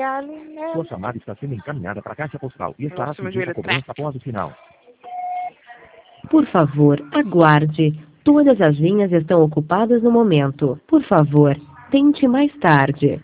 Sua chamada está sendo encaminhada para a caixa postal e estará sujeita a cobrança após o sinal. Por favor, aguarde. Todas as linhas estão ocupadas no momento. Por favor, tente mais tarde.